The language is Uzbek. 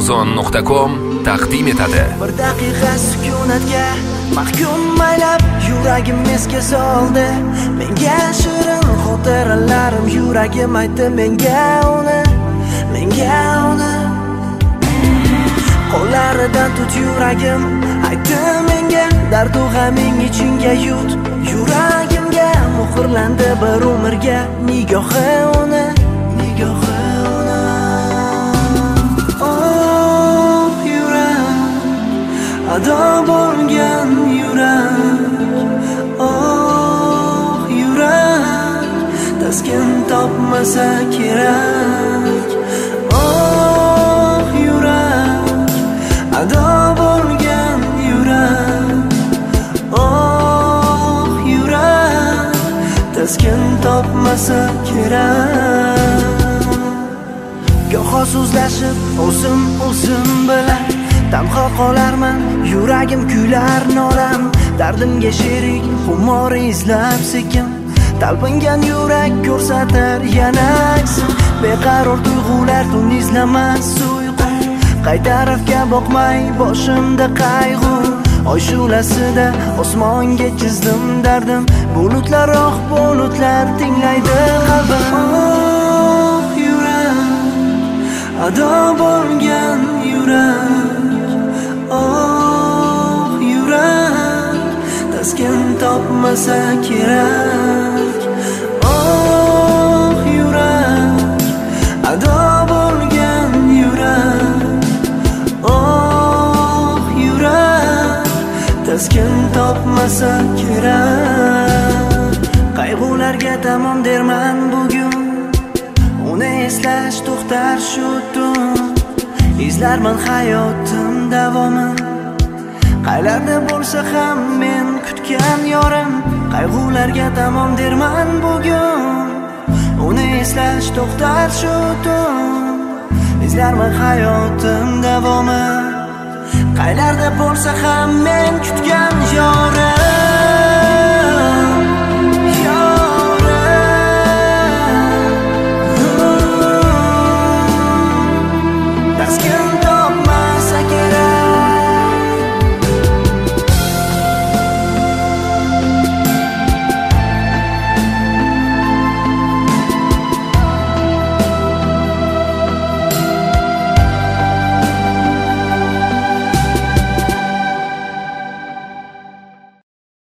Amazon.com taqdim etadi. Bir daqiqa sukunatga mahkum maylab yuragim esga soldi. Menga shirin xotiralarim yuragim aytdi menga uni. Qo'llaridan tut yuragim aytdi menga dardu g'aming ichingga yut. Yuragimga muhrlandi bir umrga nigohi uni. Oh yurak, ado bo'lgan yurak. Oh yurak, taskin topmasa kerak. Oh yurak, ado bo'lgan yurak. Oh yurak, taskin topmasa kerak. Goho so'zlashib o'zim bilan tanho qolarman, yuragim kuylar nolam. Dardimga sherik xumor izlab sekin talpingan yurak ko'rsatar yana aksin. Beqaror tuyg'ular tun izlamas uyqu, qay tarafga boqmay boshimda qayg'u. Oy shulasida osmonga chizdim dardim, bulutlar tinglaydi qalbim. Oh yurak, ado bo'lgan yurak. Oh yurak, taskin topmasa kerak. Oh yurak, ado bo'lgan yurak. Oh yurak, taskin topmasa kerak. Qayg'ularga tamom derman bugun, uni eslash to'xtar shu tun. Izlarman hayotim davomin, qaylarda bo'lsa ham men kutgan yorim. Qayg'ularga tamom derman bugun, uni eslash to'xtar shu tun. Izlarman hayotim davomin, qaylarda bo'lsa ham men kutgan